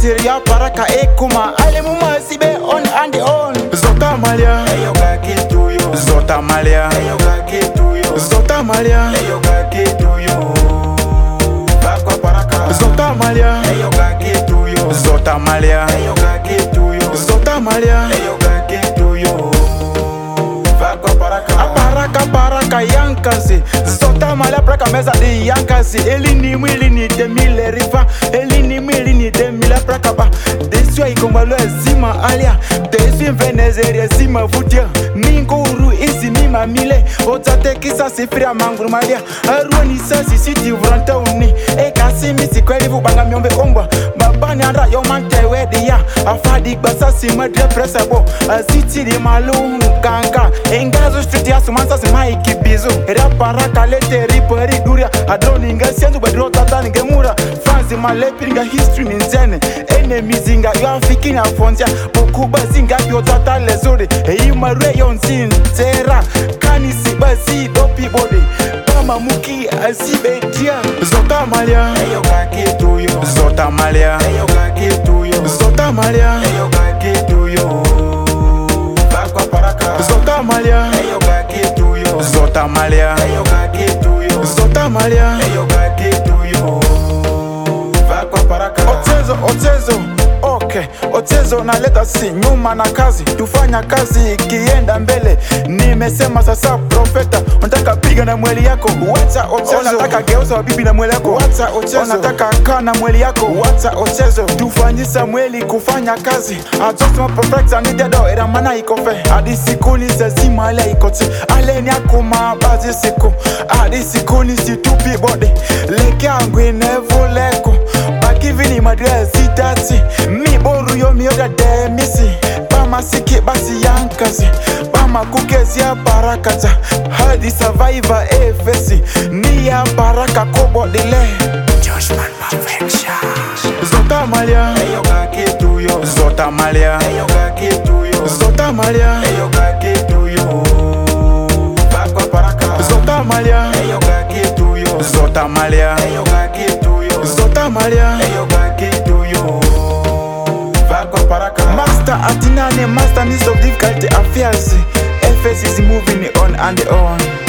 Syria paraka ekuma alemuma sibe on and on. Zota Malia, Eyo kaki to yo. Zota Malia, Eyo kaki to yo. Zota Malia, Eyo kaki to yo. Bakwa paraka. Zota Malia, Eyo kaki to yo. Zota Malia, Eyo kaki to yo. Zota Malia, Eyo kaki to yo. Bakwa paraka. Paraka yankasi. Zota Malia praka meza di yankasi. Elini mwilini demile rifa. Elini mwilini demile praka ba. Deswa ikombalo zima alia. Deswa mvenezeria zima vutia. Minguru isi mima mile. Otate kisa sifria manguru malia. Arwani sasi siti vranta uni. Ekasi misi kweli vubanga miombe ombwa. Babani anda yomante wedi ya. Afadi basa sima depresa bo. Aziti di malu kanga. Engazo street ya sumansa simaiki bizu. Era paraka lete ripari duria. Adroni nga sienzu badro tata nga mura. Fanzi malepi nga history ninzene. Enemies nga yo afiki na fonzia. Bokuba zinga yo tata lezore. Eyi marwe yon zera. Kanisi basi dopi body. Bama muki asibe dia. Zota Malia, Eyo kaki to yo. Zota Malia, Eyo kaki to yo. Zota Malia, Eyo kaki to yo. Bakwa paraka. Zota Malia, Eyo kaki to yo. Zota Malia, Eyo kaki to yo. Zota Malia. Eyo kaki to yo. Bakwa paraka. Otezo, okay. Otezo na leta si nyuma na kazi. Tufanya kazi ikienda mbele. Nimesema sasa profeta. Unataka piga na mweli yako. Wata Otezo. Unataka geuza wabibi na mweli yako. Wata Otezo. Unataka kaa na mweli yako. Wata Otezo. Tufanyisa mweli kufanya kazi. I just want perfect and need do era mana ikofe. Adi sikuni sezima ale ikote. Ale ni akuma bazi siku. Adi sikuni situpi body. Leke yangu inevuleko. Bakivini madresi tati. Mi boru yo mi oda de misi. Bama siki basi yankazi. Bama kukezi ya barakata. Hadi survivor efesi. Ni ya baraka kobo dile. Joshman perfection. Zota Malia, Eyo kaki to yo. Zota Malia, Eyo kaki to yo. Zota Malia, Eyo kaki to yo. Bakwa paraka. Zota Malia, Eyo kaki to yo. Zota Malia, Eyo kaki to yo. Zota Malia. Eyo kaki to yo. Bakwa paraka. Master Atinane, master midst of difficult affairs. FS is moving on and on.